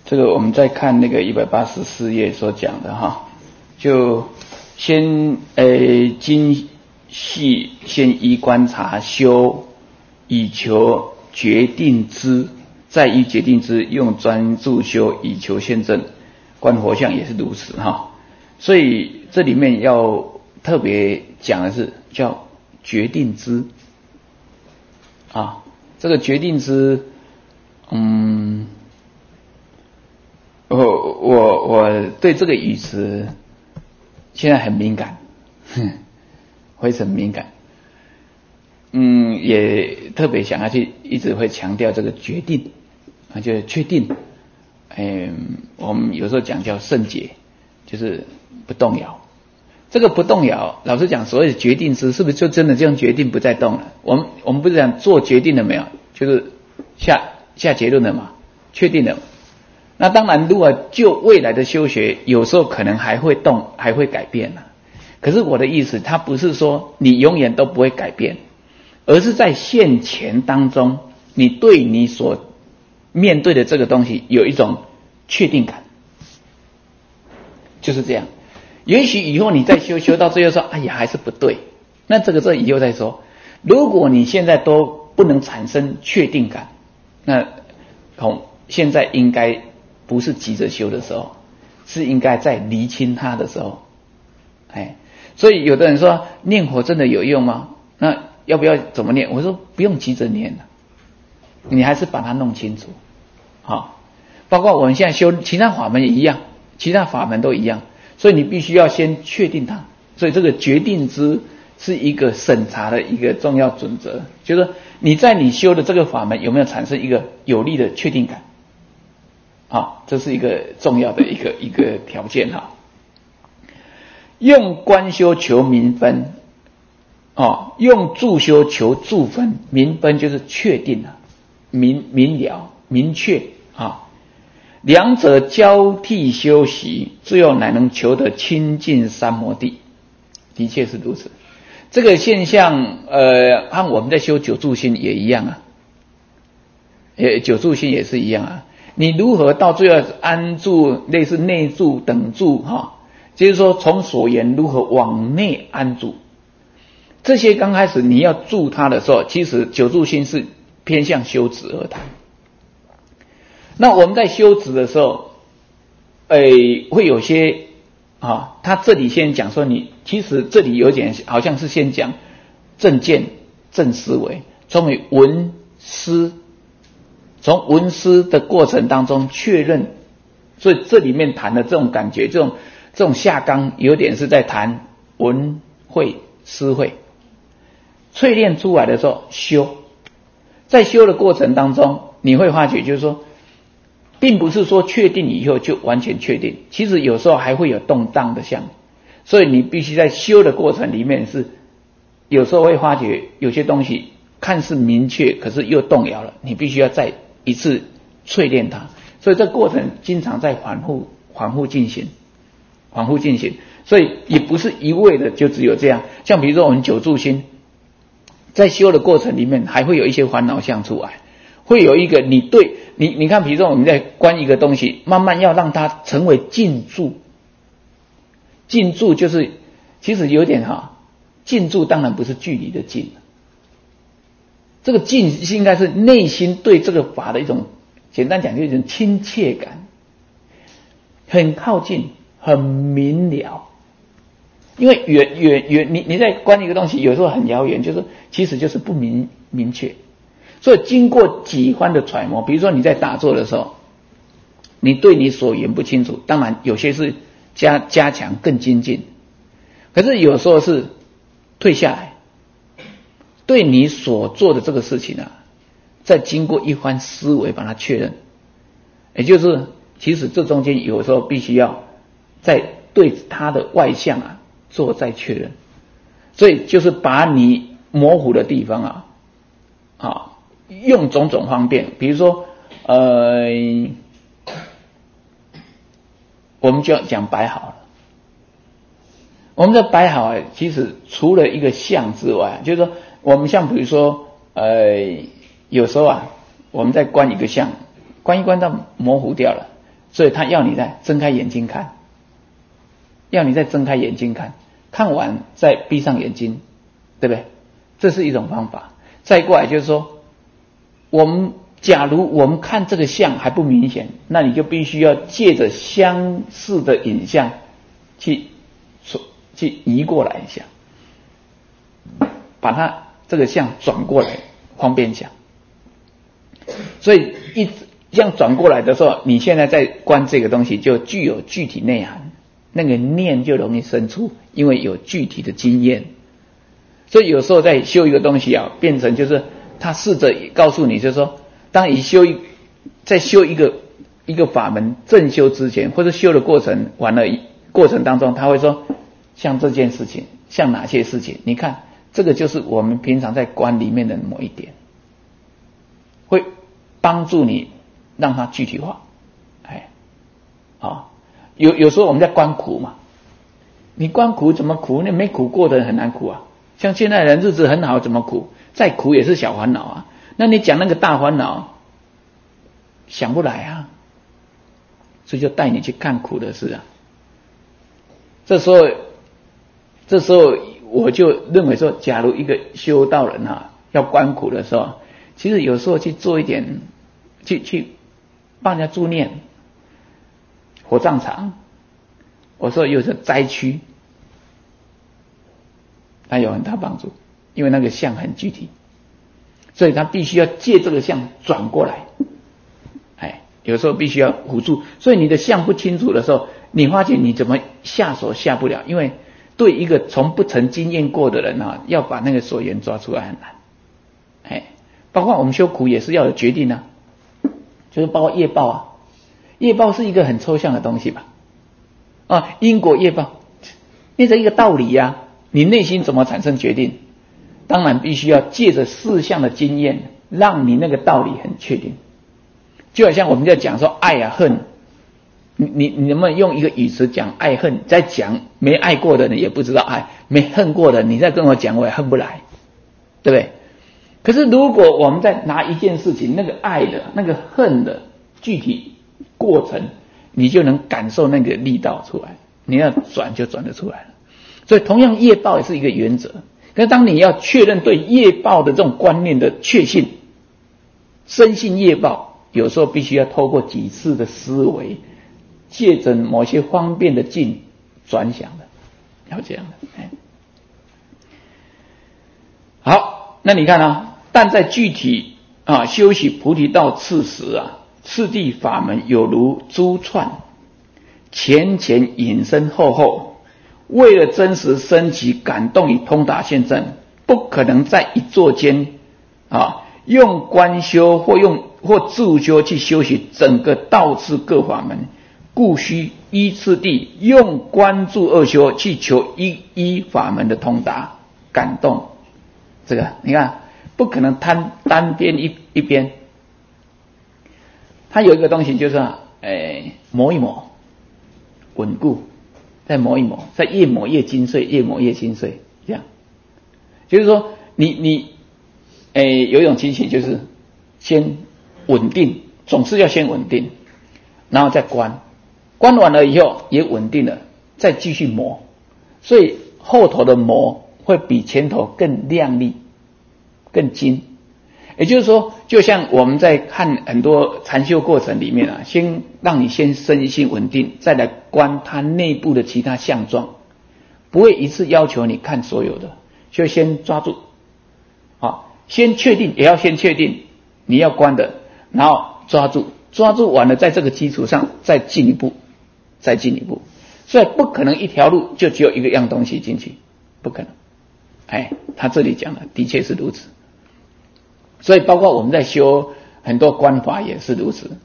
这个我们再看那个184页所讲的哈，就先精细先依观察修，以求决定之，再依决定之用专注修，以求现证。观佛像也是如此哈，所以这里面要特别讲的是叫决定之啊，这个决定之，我对这个语词现在很敏感，非常敏感，也特别想要去一直会强调这个决定啊，就是确定，我们有时候讲叫圣解，就是不动摇。这个不动摇，老实讲，所谓的决定之，是不是就真的这样决定不再动了？我们不是讲做决定了没有，就是下结论了嘛，确定了嘛。那当然，如果就未来的修学，有时候可能还会动，还会改变啊。可是我的意思，它不是说你永远都不会改变，而是在现前当中，你对你所面对的这个东西有一种确定感，就是这样。也许以后你再修到最后说，哎呀还是不对，那这以后再说。如果你现在都不能产生确定感，那现在应该不是急着修的时候，是应该在厘清它的时候。所以有的人说念佛真的有用吗？那要不要怎么念？我说不用急着念了，你还是把它弄清楚。好，包括我们现在修其他法门也一样，其他法门都一样。所以你必须要先确定它，所以这个决定之是一个审查的一个重要准则，就是说你在你修的这个法门有没有产生一个有利的确定感，这是一个重要的一个条件哈。用观修求明分，用助修求助分，明分就是确定了，明了明确啊。两者交替修习，最后乃能求得清净三摩地。的确是如此。这个现象和我们在修九住心也一样啊，九住心也是一样啊。你如何到最后安住，类似内住等住就是说从所言如何往内安住，这些刚开始你要住它的时候，其实九住心是偏向修止而谈。那我们在修止的时候，会有些他这里先讲说其实这里有点好像是先讲正见、正思维，从闻思，从闻思的过程当中确认，所以这里面谈的这种感觉，这种下纲有点是在谈闻会思会，淬炼出来的时候修，在修的过程当中，你会发觉就是说，并不是说确定以后就完全确定，其实有时候还会有动荡的相，所以你必须在修的过程里面是有时候会发觉有些东西看似明确，可是又动摇了，你必须要再一次淬炼它，所以这个过程经常在反复进行，所以也不是一味的就只有这样。像比如说我们九住心，在修的过程里面还会有一些烦恼相出来，会有一个你看，比如说我们在观一个东西，慢慢要让它成为静住。静住就是其实有点静住当然不是距离的静，这个静应该是内心对这个法的一种，简单讲就是一种亲切感，很靠近，很明了。因为你在观一个东西，有时候很遥远，就是其实就是不明确。所以经过几番的揣摩，比如说你在打坐的时候，你对你所言不清楚，当然有些是加强更精进，可是有时候是退下来，对你所做的这个事情再经过一番思维把它确认，也就是其实这中间有时候必须要在对它的外相做再确认，所以就是把你模糊的地方用种种方便，比如说我们就要讲摆好了。我们的摆好其实除了一个相之外，就是说我们像比如说有时候我们在观一个相，观一观到模糊掉了， 所以他要你再睁开眼睛看，要你再睁开眼睛看，看完再闭上眼睛，对不对？这是一种方法。再过来就是说，假如我们看这个相还不明显，那你就必须要借着相似的影像去移过来一下，把它这个相转过来，方便讲。所以这样转过来的时候，你现在在观这个东西就具有具体内涵，那个念就容易生出，因为有具体的经验。所以有时候在修一个东西啊，变成就是他试着告诉你，就是说，当你在修一个法门正修之前，或者修的过程完了过程当中，他会说，像这件事情，像哪些事情，你看这个就是我们平常在观里面的某一点，会帮助你让它具体化。有时候我们在观苦嘛，你观苦怎么苦？那没苦过的人很难苦啊。像现在人日子很好，怎么苦？再苦也是小烦恼啊。那你讲那个大烦恼，想不来啊。所以就带你去看苦的事啊。这时候我就认为说，假如一个修道人要观苦的时候，其实有时候去做一点，去帮人家助念，火葬场，我说有时候灾区，它有很大帮助，因为那个相很具体，所以他必须要借这个相转过来，有时候必须要辅助。所以你的相不清楚的时候，你发觉你怎么下手下不了，因为对一个从不曾经验过的人要把那个所缘抓出来很难。包括我们修苦也是要有决定啊，就是包括业报啊，业报是一个很抽象的东西吧？因果业报，变成一个道理啊。你内心怎么产生决定？当然必须要借着事项的经验，让你那个道理很确定。就好像我们在讲说爱啊恨，你能不能用一个语词讲爱恨？再讲没爱过的人也不知道爱，没恨过的你再跟我讲我也恨不来，对不对？可是如果我们再拿一件事情，那个爱的那个恨的具体过程，你就能感受那个力道出来，你要转就转得出来了。所以同样业报也是一个原则，可是当你要确认对业报的这种观念的确信，深信业报，有时候必须要透过几次的思维，借着某些方便的境转想的，要这样的。好，那你看但在具体修习菩提道次时次第法门有如珠串，前引申后，为了真实升起感动与通达现证，不可能在一座间用观修或自修去修习整个道次各法门，故需依次第用观注二修去求一法门的通达感动。这个你看不可能单边一边，它有一个东西就是磨一磨，稳固，再磨一磨，再越磨越精粹，越磨越精粹，这样。就是说你有一种情形就是先稳定，总是要先稳定，然后再观完了以后也稳定了，再继续磨，所以后头的磨会比前头更亮丽更精。也就是说，就像我们在看很多禅修过程里面先让你先身心稳定，再来观它内部的其他相状，不会一次要求你看所有的，就先抓住先确定，也要先确定你要观的，然后抓住完了，在这个基础上再进一步，所以不可能一条路就只有一个样东西进去，不可能。他这里讲的的确是如此。所以包括我们在修很多观法也是如此。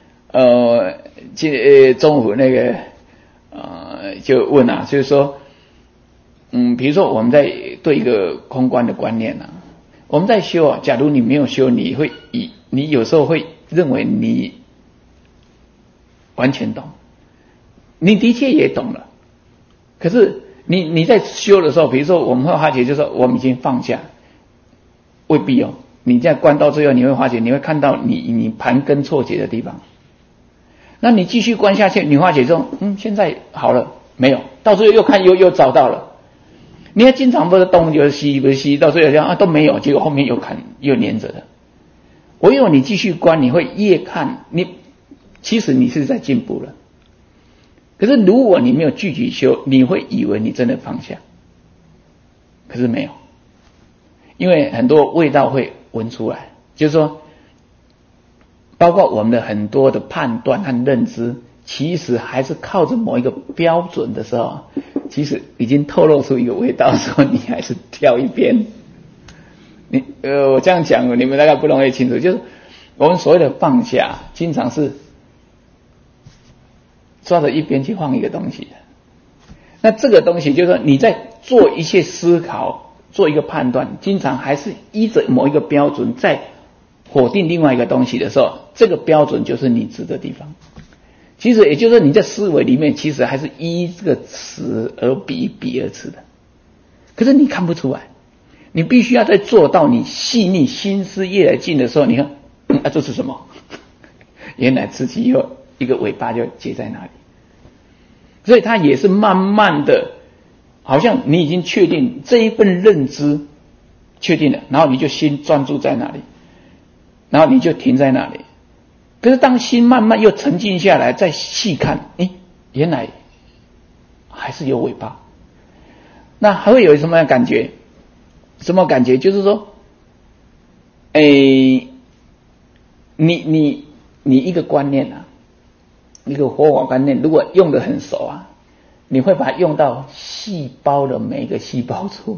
中午那个就问就是说比如说我们在对一个空观的观念我们在修假如你没有修，你有时候会认为你完全懂，你的确也懂了，可是你在修的时候，比如说我们会发觉就是说我们已经放下，未必你在观到最后，你会发觉你会看到你盘根错节的地方。 那你继续观下去，你发觉说，现在好了没有？到最后又看又找到了。你看经常不是东就是西，不是西，到最后讲都没有，结果后面又看又连着的。唯有你继续观，你会越看其实你是在进步了。可是如果你没有具体修，你会以为你真的放下，可是没有，因为很多味道会闻出来，就是说包括我们的很多的判断和认知，其实还是靠着某一个标准的时候，其实已经透露出一个味道的时候，你还是挑一边。我这样讲你们大概不容易清楚，就是我们所谓的放下经常是抓着一边去放一个东西的。那这个东西就是说你在做一些思考做一个判断，经常还是依着某一个标准在否定另外一个东西的时候，这个标准就是你指的地方。其实也就是你在思维里面其实还是依这个词而比而词的，可是你看不出来，你必须要在做到你细腻心思越来近的时候，你看这是什么？原来自己有一个尾巴就结在那里。所以它也是慢慢的，好像你已经确定这一份认知确定了，然后你就心专注在那里，然后你就停在那里。可是当心慢慢又沉静下来，再细看，原来还是有尾巴。那还会有什么感觉？什么感觉？就是说，你一个观念啊，一个佛法观念，如果用得很熟啊，你会把它用到细胞的每一个细胞处。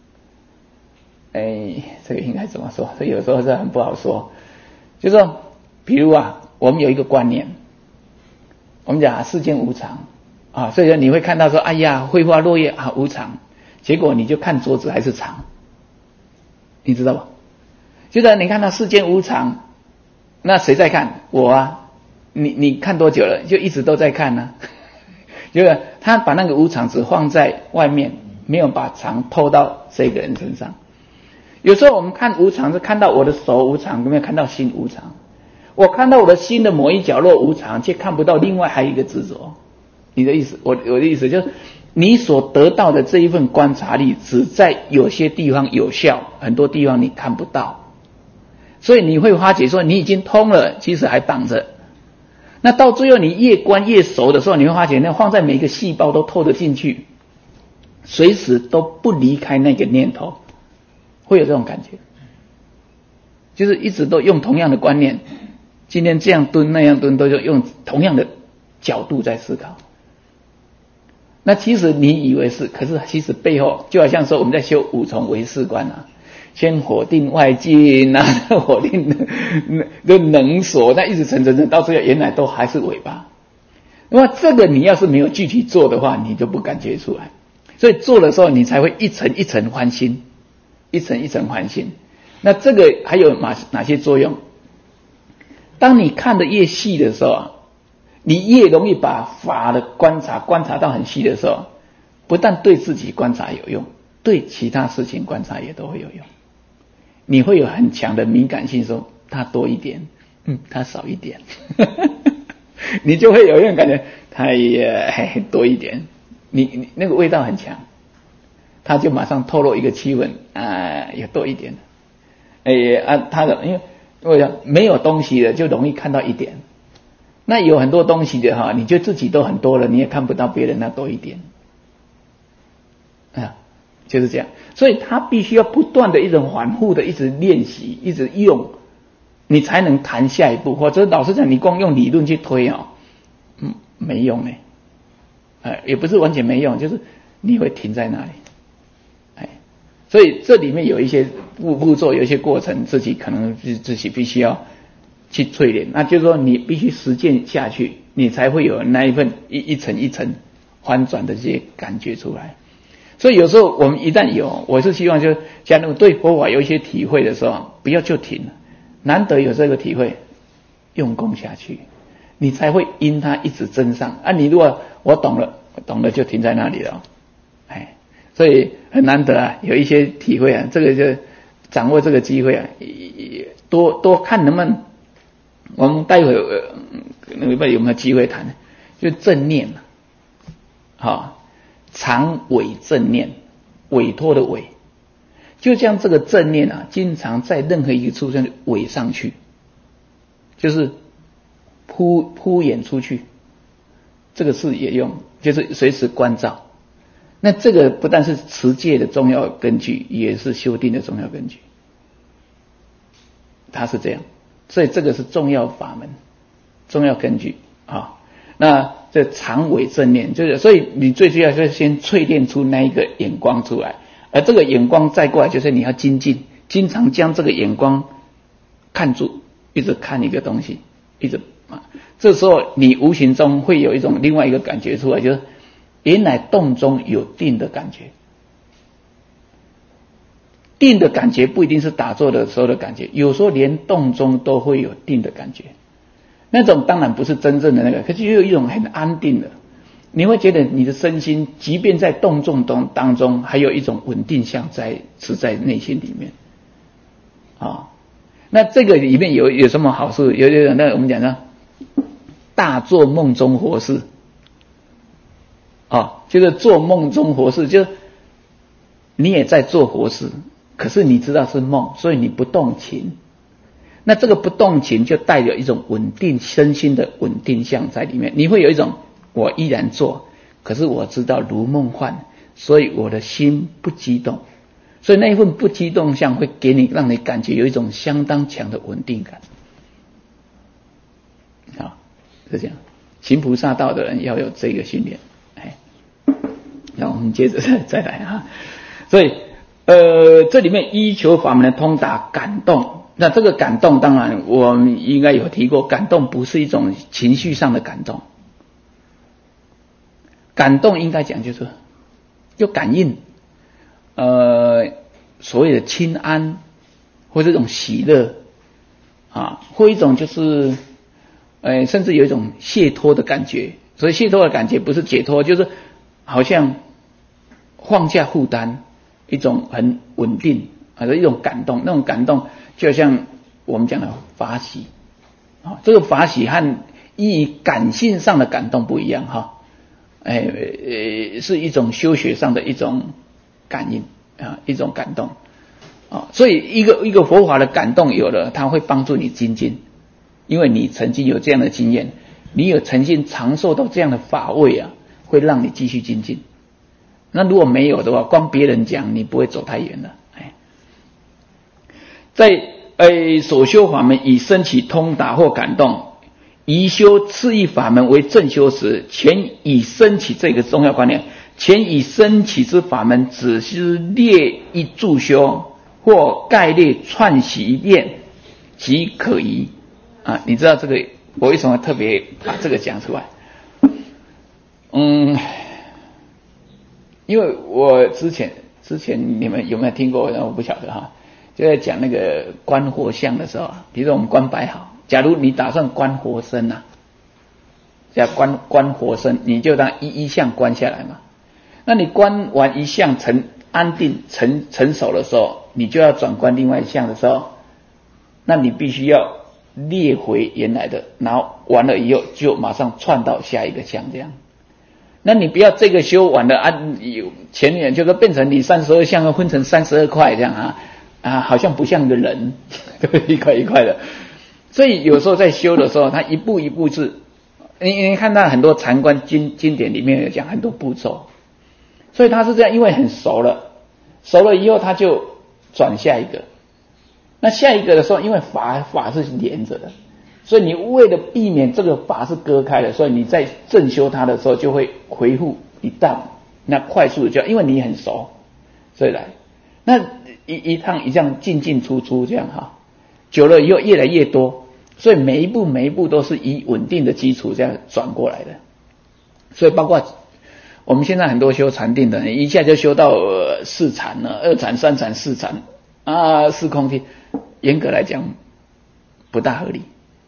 这个应该怎么说？这有时候是很不好说。就是说，比如我们有一个观念，我们讲世间无常啊，所以说你会看到说，哎呀，绘花落叶无常，结果你就看桌子还是常，你知道吧？就是你看到世间无常，那谁在看？我你看多久了？就一直都在看呢。就是他把那个无常只放在外面，没有把常透到这个人身上。有时候我们看无常是看到我的手无常，有没有看到心无常？我看到我的心的某一角落无常，却看不到另外还有一个执着。你的意思，我的意思就是，你所得到的这一份观察力，只在有些地方有效，很多地方你看不到。所以你会发觉说，你已经通了，其实还挡着。那到最后你越观越熟的时候，你会发觉那放在每一个细胞都透得进去，随时都不离开那个念头，会有这种感觉。就是一直都用同样的观念，今天这样蹲那样蹲，都用同样的角度在思考。那其实你以为是，可是其实背后就好像说我们在修五重唯识观先否定外境否定的能所，那一直沉到最后原来都还是尾巴。那么这个你要是没有具体做的话，你就不感觉出来。所以做的时候你才会一层一层翻新，一层一层翻新。那这个还有哪些作用？当你看得越细的时候你越容易把法的观察到很细的时候，不但对自己观察有用，对其他事情观察也都会有用。你会有很强的敏感性，说它多一点，它少一点，你就会有一种感觉，它也多一点，你那个味道很强，它就马上透露一个气氛也多一点，它的因为没有东西的就容易看到一点，那有很多东西的你就自己都很多了，你也看不到别人那多一点就是这样。所以他必须要不断的一种反复的一直练习，一直用，你才能谈下一步。或者老实讲，你光用理论去推没用也不是完全没用，就是你会停在那里。所以这里面有一些步骤，有一些过程，自己可能自己必须要去淬炼。那就是说你必须实践下去，你才会有那一份一层一层翻转的这些感觉出来。所以有时候我们一旦有，我是希望就假如对佛法有一些体会的时候，不要就停了，难得有这个体会，用功下去，你才会因它一直增上。你如果我懂了就停在那里了，所以很难得有一些体会这个就掌握这个机会多看能不能，我们待会那个有没有机会谈？就正念嘛，好，常委正念，委托的委，就像这个正念啊，经常在任何一个处上委上去，就是铺演出去，这个是也用，就是随时关照。那这个不但是持戒的重要根据，也是修定的重要根据。它是这样，所以这个是重要法门、重要根据啊。那这常委正念，就是所以你最主要是先淬炼出那一个眼光出来，而这个眼光再过来，就是你要精进，经常将这个眼光看住，一直看一个东西，一直啊，这时候你无形中会有一种另外一个感觉出来，就是原来动中有定的感觉。定的感觉不一定是打坐的时候的感觉，有时候连动中都会有定的感觉。那种当然不是真正的那个，可是又有一种很安定的，你会觉得你的身心即便在动众当中还有一种稳定相是在内心里面啊。那这个里面有什么好处？有那我们讲呢，大做梦中活事啊，就是做梦中活事，就是你也在做活事，可是你知道是梦，所以你不动情。那这个不动情就带有一种稳定身心的稳定相在里面，你会有一种我依然做，可是我知道如梦幻，所以我的心不激动，所以那一份不激动相会给你，让你感觉有一种相当强的稳定感。好，是这样。行菩萨道的人要有这个训练。那我们接着再来啊。所以这里面依求法门的通达感动。那这个感动当然我们应该有提过，感动不是一种情绪上的感动，感动应该讲就是有感应，所谓的轻安或这种喜乐啊，或一种就是甚至有一种解脱的感觉。所以解脱的感觉不是解脱，就是好像放下负担，一种很稳定的一种感动。那种感动就像我们讲的法喜啊，这个法喜和以感性上的感动不一样哈，是一种修学上的一种感应啊，一种感动啊。所以一个佛法的感动有了，它会帮助你精进，因为你曾经有这样的经验，你有曾经尝受到这样的法味啊，会让你继续精进。那如果没有的话，光别人讲你不会走太远了。在所修法门以升起通达或感动，宜修次一法门为正修时，前以升起，这个重要观念，前以升起之法门只是列一助修或概略串习一遍即可宜啊。你知道这个我为什么特别把这个讲出来？因为我之前你们有没有听过？我不晓得哈，就在讲那个观活相的时候，比如说我们观摆好，假如你打算观活身呐，叫观活身，你就当一相观下来嘛。那你观完一相安定成熟的时候，你就要转观另外一相的时候，那你必须要列回原来的，然后完了以后就马上串到下一个相这样。那你不要这个修完了前面就变成你32相要分成32块这样好像不像个人，一块一块的。所以有时候在修的时候，他一步一步是，你看到很多禅观经典里面有讲很多步骤，所以他是这样，因为很熟了以后他就转下一个。那下一个的时候，因为法是连着的，所以你为了避免这个法是割开的，所以你在正修它的时候就会回复一荡，那快速的因为你很熟，所以来那一趟一样进进出出这样哈，久了以后越来越多，所以每一步都是以稳定的基础这样转过来的。所以包括我们现在很多修禅定的人，一下就修到4禅了，2禅、3禅、4禅4空体，严格来讲不大合理。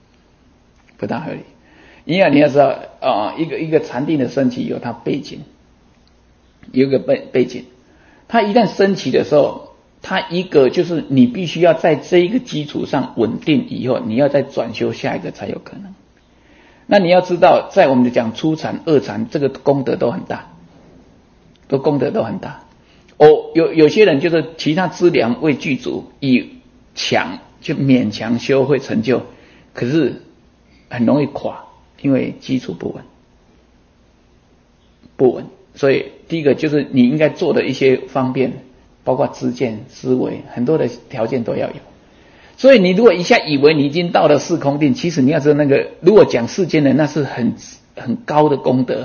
因为你要知道一个禅定的升起有它背景，有一个背景，它一旦升起的时候，它一个就是你必须要在这一个基础上稳定以后，你要再转修下一个才有可能。 那你要知道，在我们讲初禅、二禅，这个功德都很大，功德都很大。有些人就是其他资粮未具足，以强就勉强修会成就，可是很容易垮，因为基础不稳。所以第一个就是你应该做的一些方便，包括知见、思维，很多的条件都要有。所以你如果一下以为你已经到了四空定，其实你要知道那个，如果讲世间人，那是很高的功德，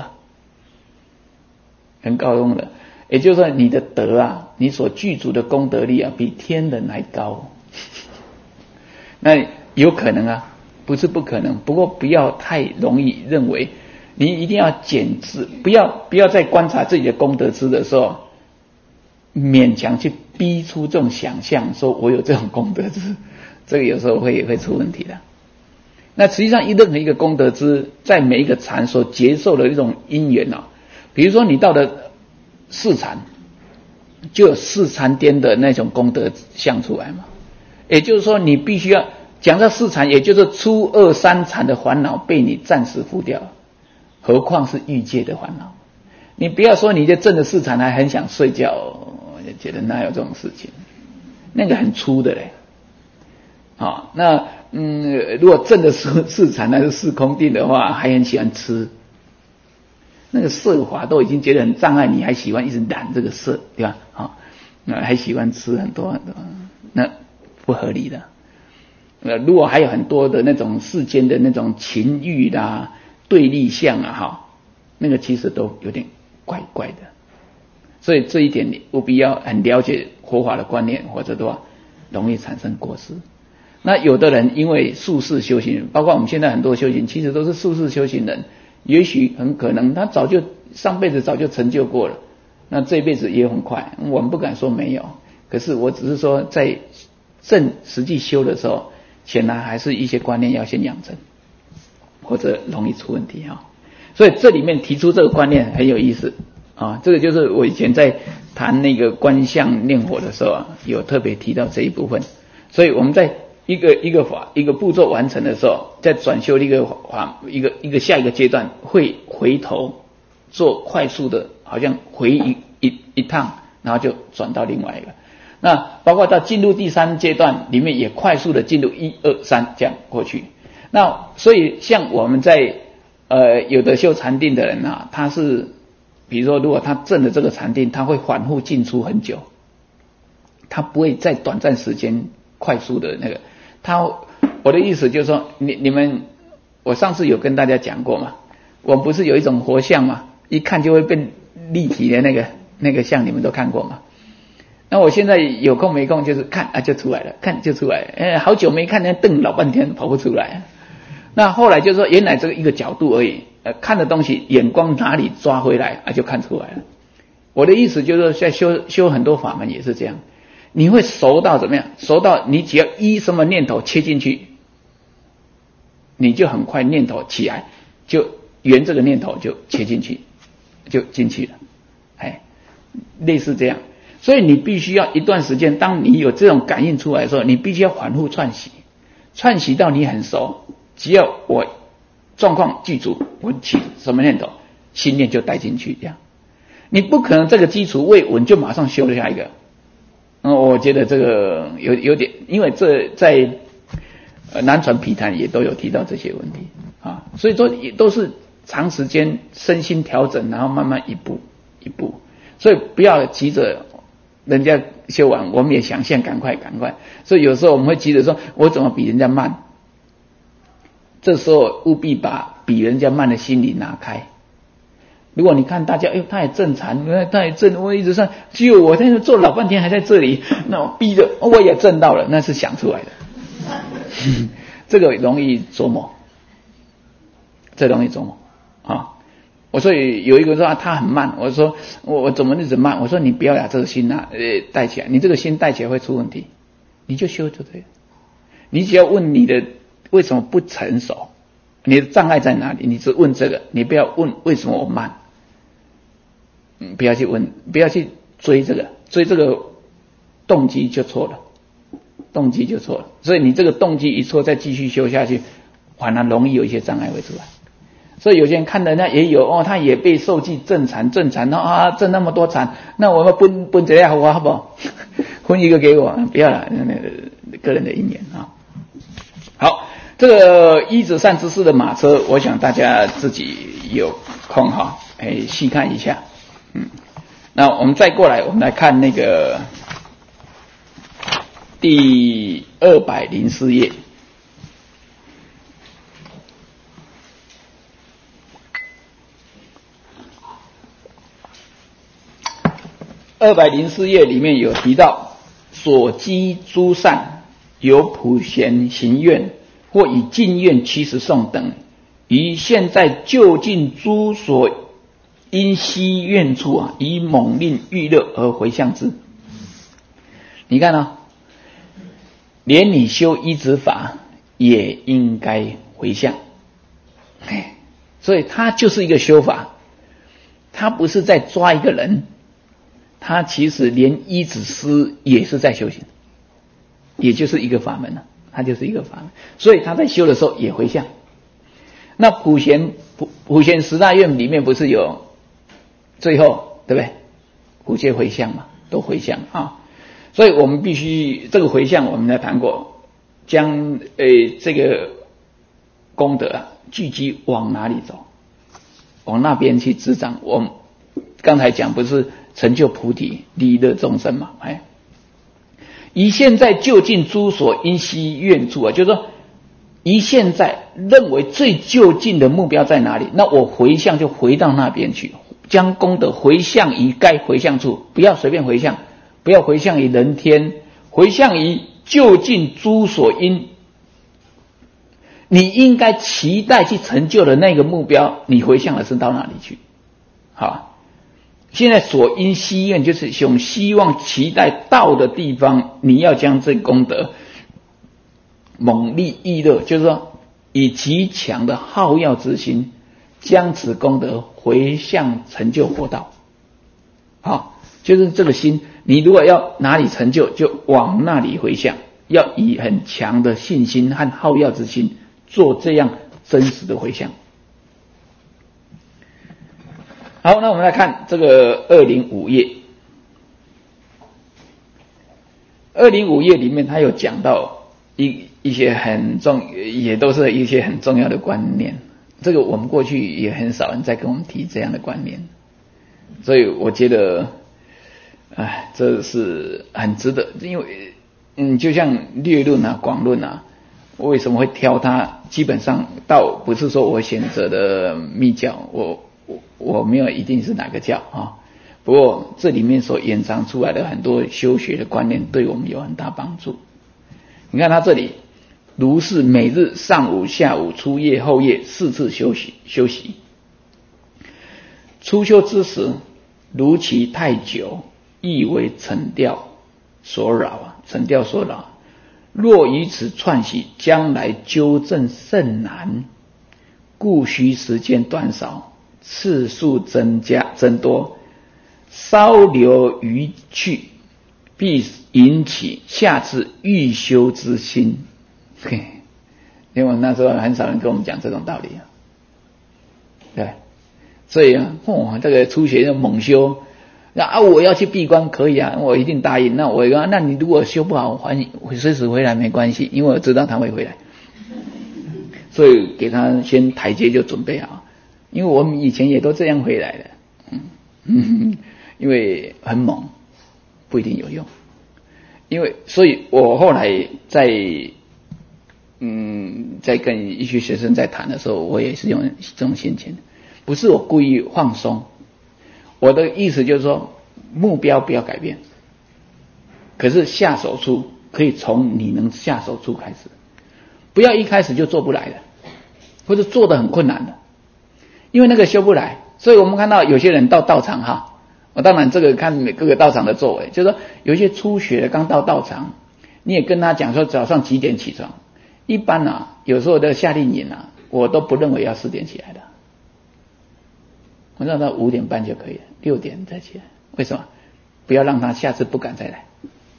很高的功德。也就是说，你的德啊，你所具足的功德力啊，比天人还高。那有可能啊，不是不可能，不过不要太容易认为，你一定要检视，不要在观察自己的功德值的时候，勉强去逼出这种想象，说我有这种功德值，这个有时候也会出问题的。那实际上，任何一个功德值，在每一个禅所接受的一种因缘啊，比如说你到了四禅，就有四禅颠的那种功德相出来嘛。也就是说，你必须要讲到四禅，也就是初二三禅的烦恼被你暂时拂掉，何况是欲界的烦恼。你不要说你在证了四禅还很想睡觉，我就觉得哪有这种事情，那个很粗的嘞。那如果证的四禅还是四空定的话，还很喜欢吃。那个色法都已经觉得很障碍，你还喜欢一直染这个色，对吧？还喜欢吃很多，那不合理的。如果还有很多的那种世间的那种情欲啦、对立相啊，那个其实都有点怪怪的。所以这一点你务必要很了解佛法的观念，或者的话容易产生过失。那有的人因为宿世修行人，包括我们现在很多修行，其实都是宿世修行人。也许很可能他上辈子早就成就过了，那这辈子也很快。我们不敢说没有，可是我只是说在实际修的时候，显然还是一些观念要先养成，或者容易出问题所以这里面提出这个观念很有意思这个就是我以前在谈那个观相念佛的时候有特别提到这一部分。所以我们在一个步骤完成的时候，在转修一个下一个阶段，会回头做快速的，好像回一趟，然后就转到另外一个。那包括到进入第三阶段里面，也快速的进入1、2、3这样过去。那所以像我们在有的修禅定的人他是比如说如果他证了这个禅定，他会反复进出很久，他不会在短暂时间快速的那个。我的意思就是说，你们，我上次有跟大家讲过嘛，我们不是有一种活像嘛，一看就会变立体的那个像，你们都看过嘛。那我现在有空没空就是看就出来了，看就出来了，好久没看，那瞪老半天跑不出来。那后来就是说，原来这个一个角度而已，看的东西眼光哪里抓回来就看出来了。我的意思就是说，在修很多法门也是这样。你会熟到怎么样？熟到你只要依什么念头切进去，你就很快念头起来，就沿这个念头就切进去，就进去了。类似这样。所以你必须要一段时间，当你有这种感应出来的时候，你必须要反复串习到你很熟。只要我状况具足，我起什么念头，心念就带进去，这样。你不可能这个基础未稳就马上修了下一个。我觉得这个有点，因为这在南传毗昙也都有提到这些问题所以说也都是长时间身心调整，然后慢慢一步一步，所以不要急着人家修完，我们也想现赶快。所以有时候我们会急着说，我怎么比人家慢？这时候务必把比人家慢的心理拿开。如果你看大家，他也正禅，他也正，我一直上，只有我在这做老半天还在这里，那我逼着我也正到了，那是想出来的。这个容易琢磨，我说有一个说他很慢，我说我怎么一直慢？我说你不要把这个心带起来，你这个心带起来会出问题，你就修就对了。你只要问你的为什么不成熟，你的障碍在哪里？你只问这个，你不要问为什么我慢。不要去问，不要去追这个动机就错了，所以你这个动机一错，再继续修下去，反而容易有一些障碍会出来。 所以有些人看人家也有哦，他也被受记正禅啊，挣那么多禅，那我们分这样好不好？分一个给我，不要了，个人的因缘啊。好，这个一子善知识的马车，我想大家自己有空哈，细看一下。那我们再过来，我们来看那个第204页。204页里面有提到，所积诸善，有普贤行愿，或以净愿70颂等，于现在就近诸所因悉愿处啊，以猛令欲乐而回向之。你看啊，连你修依止法也应该回向，所以它就是一个修法，它不是在抓一个人，它其实连依止师也是在修行，也就是一个法门了，它就是一个法门，所以他在修的时候也回向。那普贤10大愿里面不是有最后对不对？普皆回向嘛，都回向啊。所以我们必须这个回向，我们来谈过，将这个功德啊聚集往哪里走？往那边去滋长。我们刚才讲不是成就菩提，利乐众生嘛？以现在就近诸所因悉愿处啊，就是说，以现在认为最就近的目标在哪里？那我回向就回到那边去。将功德回向于该回向处，不要随便回向，不要回向于人天，回向于就近诸所因。你应该期待去成就的那个目标，你回向的是到哪里去？好，现在所因希愿就是想希望期待到的地方，你要将这功德猛力益乐，就是说以极强的好乐之心，将此功德回向成就佛道。好，就是这个心，你如果要哪里成就，就往那里回向，要以很强的信心和好乐之心做这样真实的回向。好，那我们来看这个205页。205页里面他有讲到一些也都是一些很重要的观念。这个我们过去也很少人在跟我们提这样的观念，所以我觉得这是很值得。因为就像略论啊广论啊，我为什么会挑它？基本上倒不是说我选择的密教，我没有一定是哪个教啊，不过这里面所延长出来的很多修学的观念对我们有很大帮助。你看他这里，如是每日上午下午初夜后夜4次休息。初修之时，如其太久，亦为尘调所扰。若于此串习，将来纠正甚难，故需时间短少，次数增多，稍留余去，必引起下次欲修之心。因为那时候很少人跟我们讲这种道理啊，对，所以这个初学就猛修，我要去闭关可以啊，我一定答应。那你如果修不好，随时回来没关系，因为我知道他会回来，所以给他先台阶就准备好。因为我们以前也都这样回来的，因为很猛，不一定有用。所以我后来在跟一些学生在谈的时候，我也是用这种心情，不是我故意放松。我的意思就是说，目标不要改变，可是下手处可以从你能下手处开始，不要一开始就做不来的，或者做得很困难的，因为那个修不来。所以我们看到有些人到道场我当然这个看各个道场的作为，就是说有一些初学的刚到道场，你也跟他讲说早上几点起床，一般有时候的夏令营我都不认为要4点起来的，我让他5点半就可以了，6点再起来。为什么？不要让他下次不敢再来。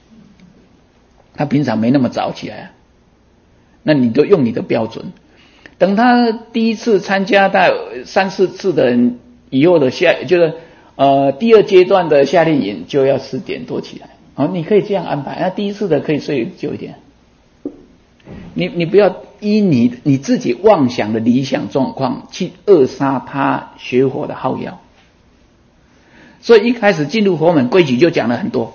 他平常没那么早起来那你就用你的标准。 等他第一次参加到3、4次的人以后的就是第二阶段的夏令营就要4点多起来。你可以这样安排。那第一次的可以睡久一点。你不要依你自己妄想的理想状况去扼杀他学佛的好药。所以一开始进入佛门，规矩就讲了很多，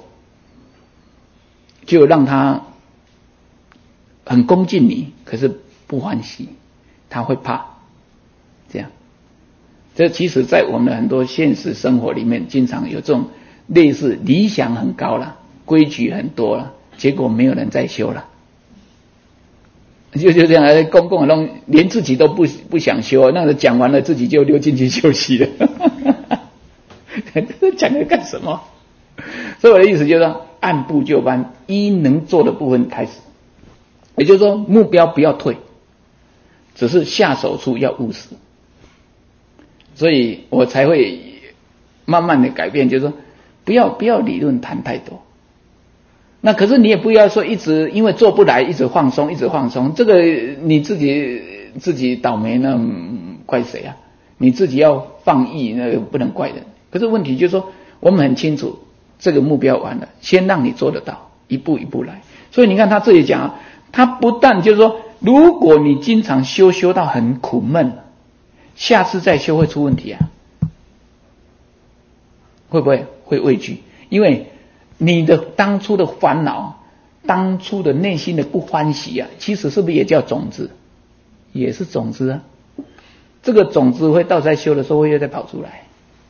就让他很恭敬你，可是不欢喜，他会怕。这样，这其实在我们的很多现实生活里面，经常有这种类似理想很高了，规矩很多了，结果没有人在修了。就这样，公共弄连自己都不想修，那个讲完了自己就溜进去休息了。讲了干什么？所以我的意思就是说，按部就班，依能做的部分开始。也就是说，目标不要退，只是下手处要务实。所以我才会慢慢的改变，就是说，不要理论谈太多。那可是你也不要说一直因为做不来一直放松，这个你自己倒霉，那怪谁啊？你自己要放逸，那个不能怪人。可是问题就是说，我们很清楚这个目标完了，先让你做得到，一步一步来。所以你看他这里讲，他不但就是说，如果你经常修到很苦闷，下次再修会出问题啊，会不会畏惧？因为你的当初的烦恼，当初的内心的不欢喜啊，其实是不是也叫种子？也是种子啊。这个种子会到在修的时候会又再跑出来。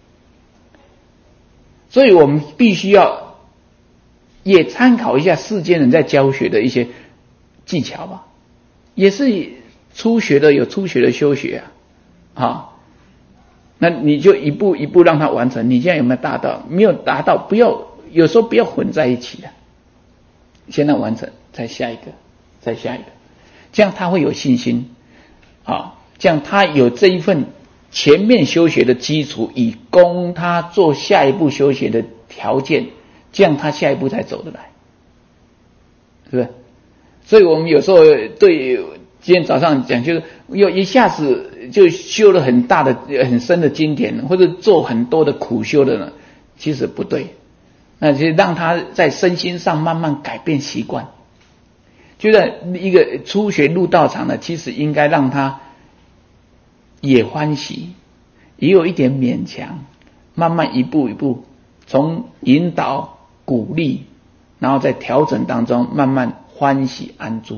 所以我们必须要也参考一下世间人在教学的一些技巧吧，也是初学的有初学的修学啊，那你就一步一步让他完成。你现在有没有达到？没有达到，有时候不要混在一起的，先让完成，再下一个，这样他会有信心啊，这样他有这一份前面修学的基础，以供他做下一步修学的条件，这样他下一步才走得来，是不是？所以我们有时候对今天早上讲，就是又一下子就修了很大的很深的经典，或者做很多的苦修的呢，其实不对。那就让他在身心上慢慢改变习惯。就是一个初学入道场的，其实应该让他也欢喜，也有一点勉强，慢慢一步一步从引导鼓励，然后在调整当中慢慢欢喜安住。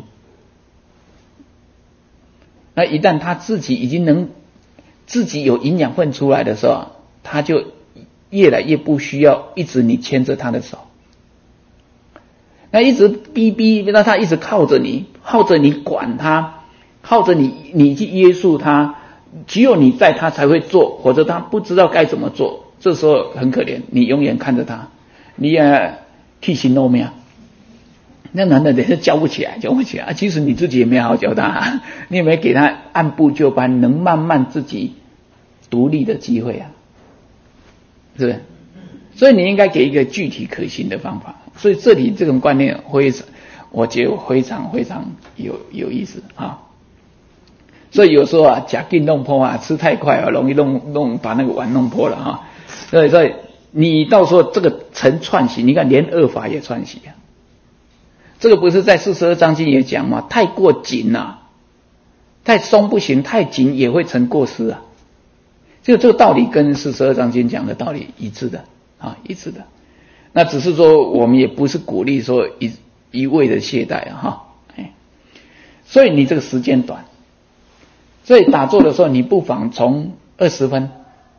那一旦他自己已经能自己有营养分出来的时候，他就越来越不需要一直你牵着他的手，那一直逼让他一直靠着你管他，靠着你去约束他，只有你在他才会做，否则他不知道该怎么做。这时候很可怜，你永远看着他，你也替行弄命，那男的人是教不起来啊！其实你自己也没好好教他，你也没给他按部就班，能慢慢自己独立的机会啊，是不是？所以你应该给一个具体可行的方法。所以这里这种观念我觉得非常有意思啊。所以有时候啊，假定弄破啊，吃太快啊，容易把那个碗弄破了哈。所以你到时候这个成串习，你看连恶法也串习啊。这个不是在42章经也讲吗？太过紧啊，太松不行，太紧也会成过失啊。这个道理跟42章经讲的道理一致的。那只是说我们也不是鼓励说一味的懈怠啊所以你这个时间短，所以打坐的时候你不妨从20分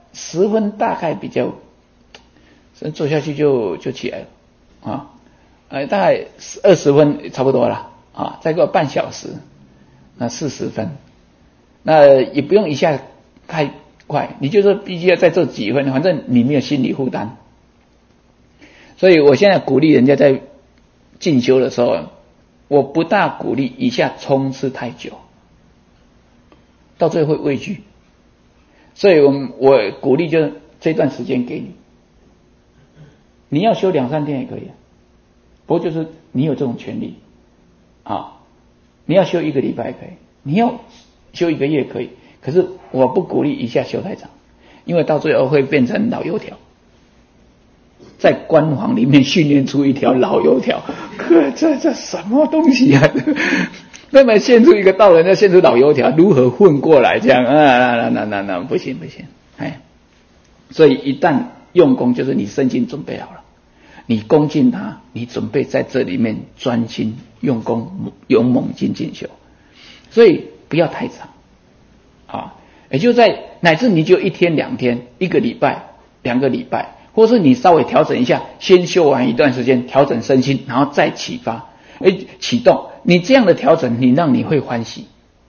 10分大概比较做下去就起来了大概20分差不多了再过半小时，那40分，那也不用一下太快，你就说必须要在这几分，反正你没有心理负担。所以我现在鼓励人家在进修的时候，我不大鼓励一下冲刺太久，到最后会畏惧。所以我鼓励就是这段时间给你，你要修2-3天也可以不过就是你有这种权利你要修1个礼拜也可以，你要修1个月可以，可是我不鼓励一下修太长，因为到最后会变成老油条，在官网里面训练出一条老油条，这什么东西啊？那么现出一个道人，要现出老油条，如何混过来这样啊？那不行，哎，所以一旦用功，就是你身心准备好了，你恭敬他，你准备在这里面专心用功，勇猛精进修，所以不要太长啊，也就在乃至你就1天2天，1个礼拜2个礼拜，或是你稍微调整一下，先修完一段时间，调整身心，然后再启发，启动。你这样的调整，你让你会欢喜，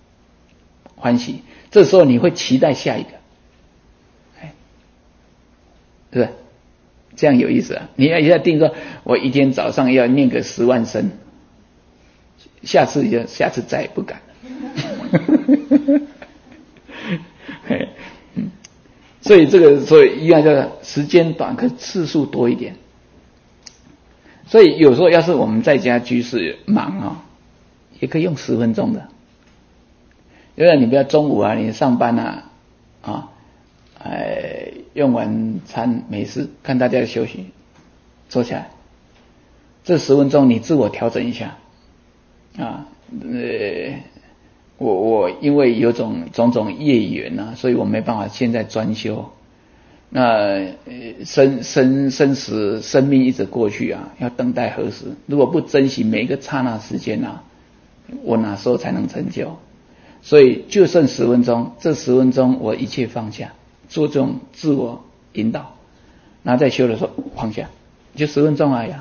这时候你会期待下一个，对不对？这样有意思啊！你要一下定说，我一天早上要念个10万声，下次再也不敢了。所以一样叫时间短，可次数多一点。所以有时候要是我们在家居士忙啊，也可以用10分钟的。因为你不要中午啊，你上班啊，用完餐没事，看大家休息，坐下来，这10分钟你自我调整一下啊。我因为有种种业缘啊，所以我没办法现在专修。那生死生命一直过去啊，要等待何时？如果不珍惜每一个刹那时间啊，我哪时候才能成就？所以就剩10分钟，这10分钟我一切放下，做这种自我引导，然后在修的时候放下，就10分钟而已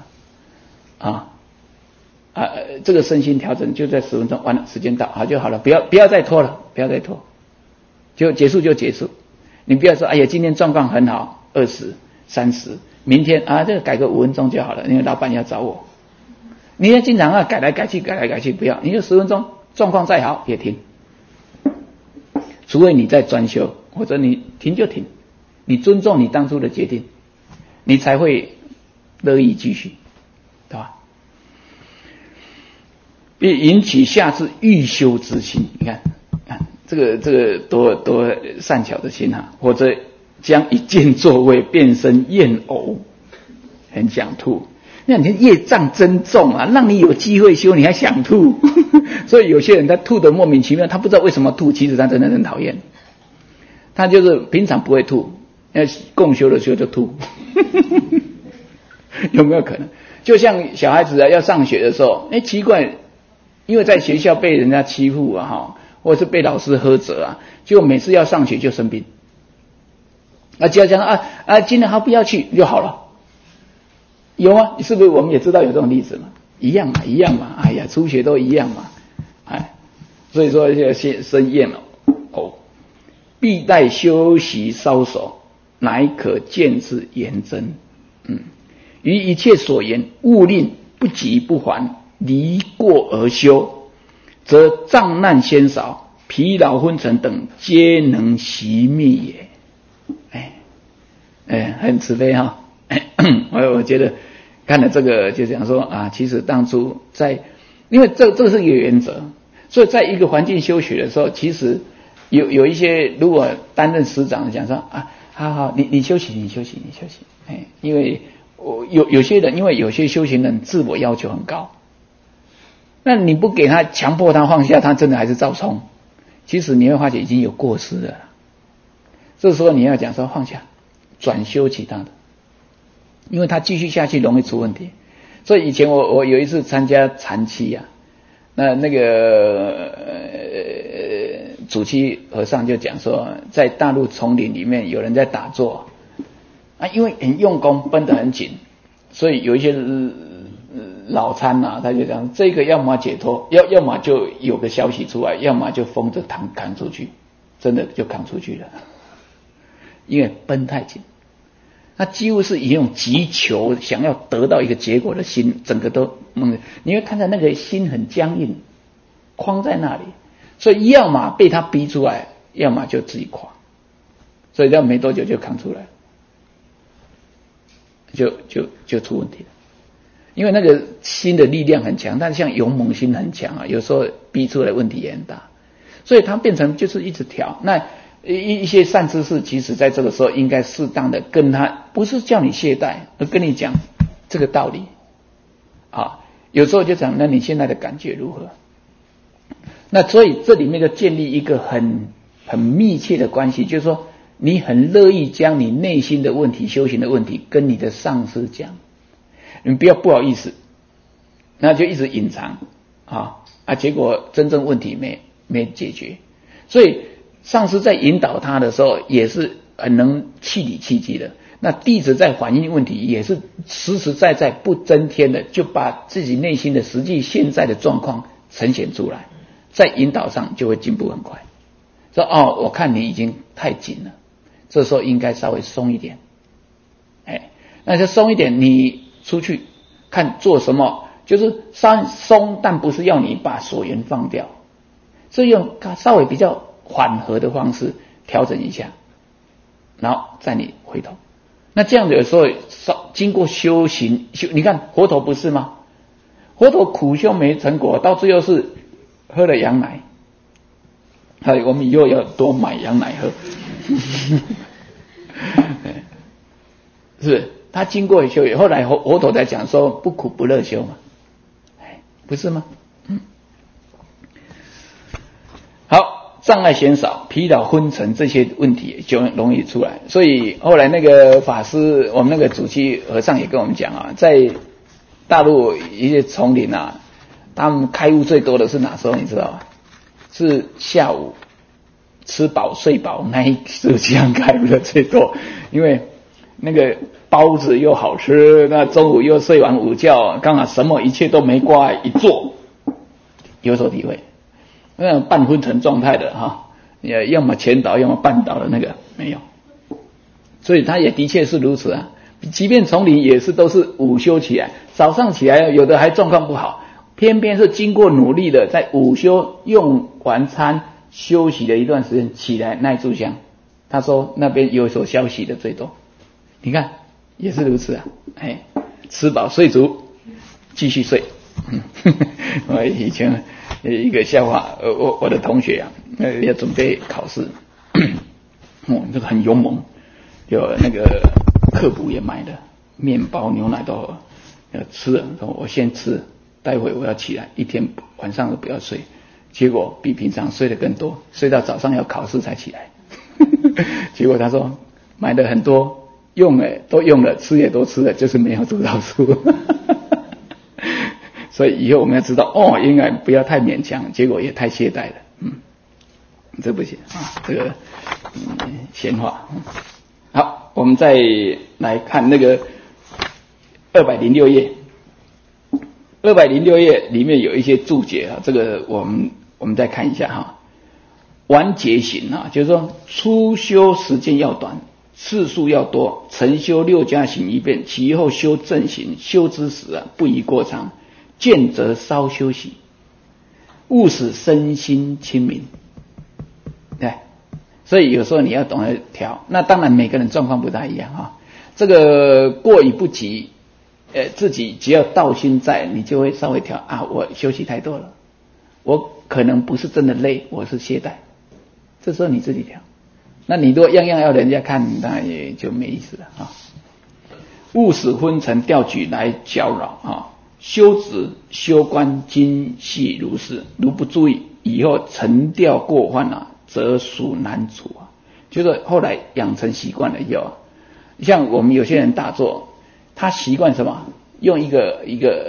这个身心调整就在10分钟，完了时间到好就好了，不要再拖了，就结束就结束。你不要说哎呀今天状况很好，20、30，明天这个改个5分钟就好了，因为老板要找我。你要经常改来改去，不要，你就10分钟，状况再好也停。除非你在专修，或者你停就停，你尊重你当初的决定，你才会乐意继续，对吧？并引起下次欲修之心。你看这个多善巧的心啊！或者将一见座位变身厌呕，很想吐。那你的业障真重啊，让你有机会修，你还想吐。所以有些人他吐得莫名其妙，他不知道为什么吐，其实他真的很讨厌。他就是平常不会吐，要共修的时候就吐。有没有可能？就像小孩子要上学的时候，奇怪，因为在学校被人家欺负或者是被老师呵责就每次要上学就生病。只要讲今天好不要去就好了。有吗？是不是我们也知道有这种例子嘛？一样嘛，哎呀，初学都一样嘛，所以说要先生厌必待休息稍熟，乃可见之言真。于一切所言，勿令不急不缓，离过而修，则障难先少，疲劳昏沉等皆能熄灭也。很慈悲我觉得看了这个就讲说其实当初因为这是一个原则，所以在一个环境修学的时候，其实有一些如果担任师长讲说好，你休息，因为有些人，因为有些修行人自我要求很高，那你不给他强迫他放下，他真的还是照冲，其实你会发觉已经有过失了。这时候你要讲说放下，转修其他的，因为他继续下去容易出问题。所以以前我有一次参加禅期那个主期和尚就讲说，在大陆丛林里面有人在打坐因为很用功，绷得很紧，所以有一些老参他就讲这个要么解脱，要么就有个消息出来，要么就风着扛出去，真的就扛出去了，因为绷太紧。他几乎是以一种急求想要得到一个结果的心，整个都你会看到那个心很僵硬，框在那里，所以要么被他逼出来，要么就自己垮，所以这样没多久就扛出来，就出问题了。因为那个心的力量很强，但像勇猛心很强有时候逼出来问题也很大。 所以它变成就是一直调。那一些善知识，其实在这个时候应该适当的跟他，不是叫你懈怠，而跟你讲这个道理啊。有时候就讲，那你现在的感觉如何？那所以这里面就建立一个很密切的关系，就是说你很乐意将你内心的问题、修行的问题跟你的上师讲，你不要不好意思，那就一直隐藏结果真正问题没解决。所以上师在引导他的时候也是很能气理气机的，那弟子在反映问题也是实实在在不增添的，就把自己内心的实际现在的状况呈现出来，在引导上就会进步很快。说我看你已经太紧了，这时候应该稍微松一点，那就松一点，你出去看做什么，就是松，但不是要你把所缘放掉，是用稍微比较缓和的方式调整一下，然后再你回头。那这样子有时候经过修行，你看佛陀不是吗？佛陀苦修没成果，到最后是喝了羊奶。我们以后要多买羊奶喝。是他经过修，后来佛陀在讲说不苦不乐修嘛，不是吗？好，障碍减少，疲劳昏沉这些问题就容易出来。所以后来那个法师，我们那个主期和尚也跟我们讲在大陆一些丛林他们开悟最多的是哪时候你知道吗？是下午吃饱睡饱那一时间开悟的最多，因为那个包子又好吃，那中午又睡完午觉，刚好什么一切都没挂碍，一坐有所体会。那种半昏沉状态的要么前倒要么半倒的那个没有，所以他也的确是如此啊。即便丛林也是都是午休起来，早上起来有的还状况不好，偏偏是经过努力的，在午休用完餐休息了一段时间起来耐住香，他说那边有所消息的最多。你看也是如此啊，吃饱睡足继续睡。我以前一个笑话，我的同学要准备考试，这个很勇猛，有那个课补也买了，面包牛奶都要吃了，说我先吃，待会我要起来，一天晚上都不要睡，结果比平常睡得更多，睡到早上要考试才起来。结果他说买的很多，都用了，吃也都吃了，就是没有读到书。所以以后我们要知道应该不要太勉强，结果也太懈怠了。这不行这个闲话。好，我们再来看那个206页。206页里面有一些注解这个我们再看一下完结行就是说初修时间要短，次数要多，晨修6加行一遍，其后修正行，修之时不宜过长，见则稍休息，勿使身心清明。对，所以有时候你要懂得调。那当然每个人状况不大一样这个过于不及，自己只要道心在，你就会稍微调我休息太多了，我可能不是真的累，我是懈怠，这时候你自己调。那你如果样样要人家看，当然也就没意思了勿使昏沉调举来搅扰修止修观精细如是，如不注意，以后沉调过患则属难除就是后来养成习惯了以后，像我们有些人打坐，他习惯什么？用一个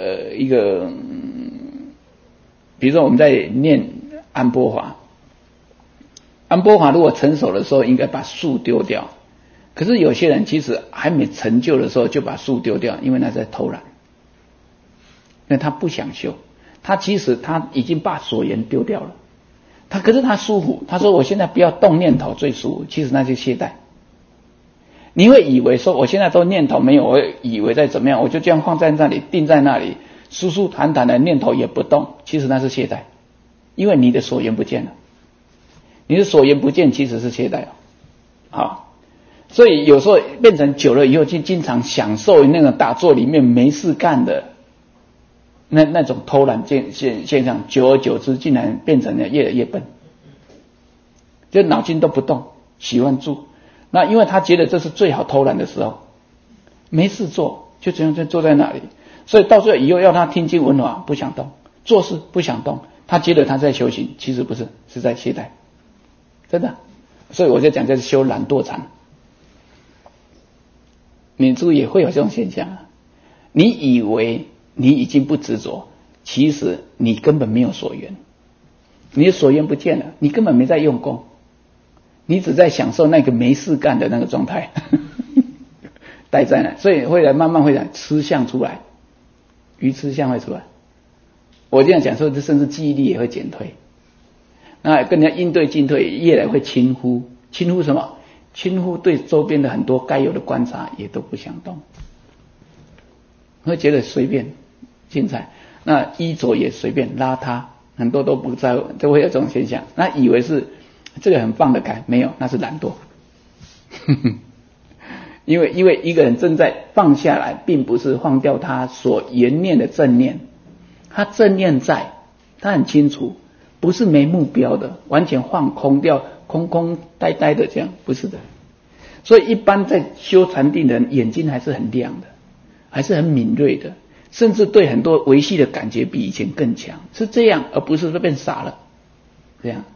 比如说我们在念安波法，安波法如果成熟的时候，应该把树丢掉。可是有些人其实还没成就的时候就把树丢掉，因为那在偷懒，因为他不想修，他其实他已经把所缘丢掉了，可是他舒服，他说我现在不要动念头最舒服，其实那就懈怠。你会以为说我现在都念头没有，我以为在怎么样，我就这样放在那里，定在那里，舒舒坦坦的念头也不动，其实那是懈怠，因为你的所缘不见了，你的所缘不见其实是懈怠所以有时候变成久了以后，就经常享受那个打坐里面没事干的那种偷懒现象，久而久之竟然变成了越来越笨就脑筋都不动，喜欢住。那因为他觉得这是最好偷懒的时候，没事做就这样就坐在那里，所以到最后以后要他听经闻法不想动，做事不想动，他觉得他在修行，其实不是，是在懈怠，真的。所以我就讲这是修懒惰禅。你注意会有这种现象啊，你以为你已经不执着，其实你根本没有所缘，你的所缘不见了，你根本没在用功，你只在享受那个没事干的那个状态待在那，所以会来慢慢会来吃相出来，愚痴相会出来。我这样讲说，这甚至记忆力也会减退，那跟人家应对进退越来会轻忽，轻忽什么？轻忽对周边的很多该有的观察也都不想动，会觉得随便精彩，那衣着也随便邋遢，很多都不在乎，都会有这种现象。那以为是这个很放得开，没有，那是懒惰。因为一个人正在放下来，并不是放掉他所缘念的正念，他正念在，他很清楚，不是没目标的，完全放空掉，空空呆呆的这样，不是的。所以一般在修禅定的人，眼睛还是很亮的，还是很敏锐的，甚至对很多维系的感觉比以前更强，是这样，而不是说变傻了，这样。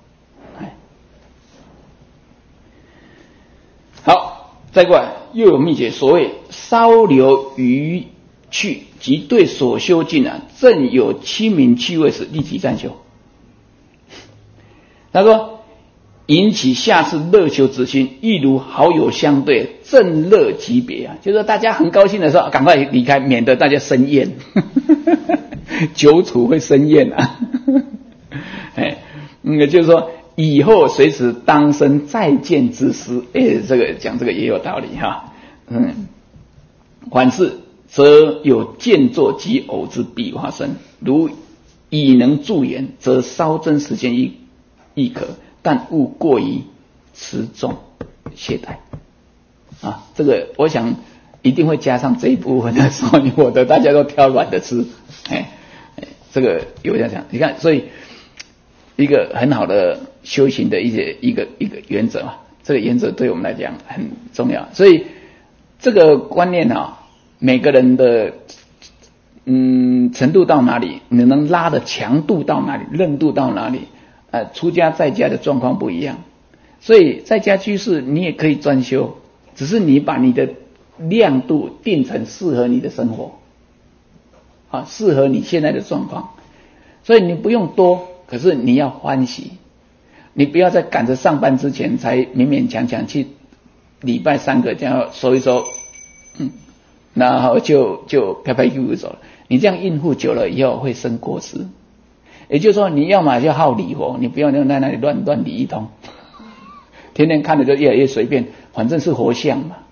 好，再过来又有秘诀，所谓稍留余趣，即对所修境正有清明趣味时，立即暂休。他说引起下次乐修之心，亦如好友相对，正乐即别就是说大家很高兴的时候赶快离开，免得大家生厌久处会生厌就是说以后随时当生再见之时，这个讲这个也有道理凡事则有见作及偶之必发生，如已能助言，则稍增时间亦可，但勿过于持重懈怠这个我想一定会加上这一部分的时候，我的大家都挑软的吃，这个有这样，你看，所以一个很好的修行的一个原则这个原则对我们来讲很重要，所以这个观念每个人的程度到哪里，你能拉的强度到哪里，韧度到哪里，出家在家的状况不一样，所以在家居士你也可以专修，只是你把你的亮度定成适合你的生活适合你现在的状况，所以你不用多，可是你要欢喜，你不要在赶着上班之前才勉勉强强去礼拜3个这样收一收然后就拍拍屁股走了，你这样应付久了以后会生过失。也就是说你要么就好礼佛，你不要在那里乱礼一通，天天看着就越来越随便，反正是活像嘛，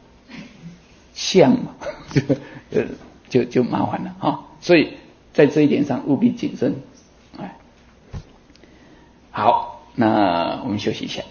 就麻烦了所以在这一点上务必谨慎。好，那我们休息一下。